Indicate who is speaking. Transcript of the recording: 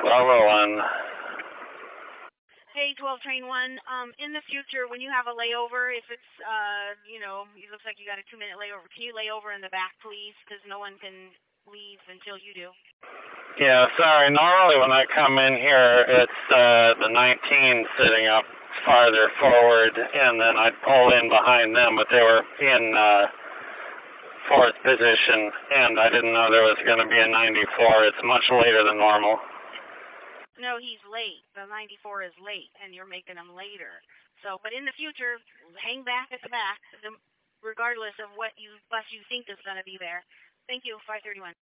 Speaker 1: 1201.
Speaker 2: Hey, 12 train 1. In the future, when you have a layover, if it's, it looks like you got a 2-minute layover, can you lay over in the back, please? Because no one can leave until you do.
Speaker 1: Yeah, sorry. Normally when I come in here, it's the 19 sitting up farther forward, and then I'd pull in behind them, but they were in fourth position, and I didn't know there was going to be a 94. It's much later than normal.
Speaker 2: No, he's late. The 94 is late, and you're making him later. So, but in the future, hang back at the back, regardless of what bus you think is going to be there. Thank you, 531.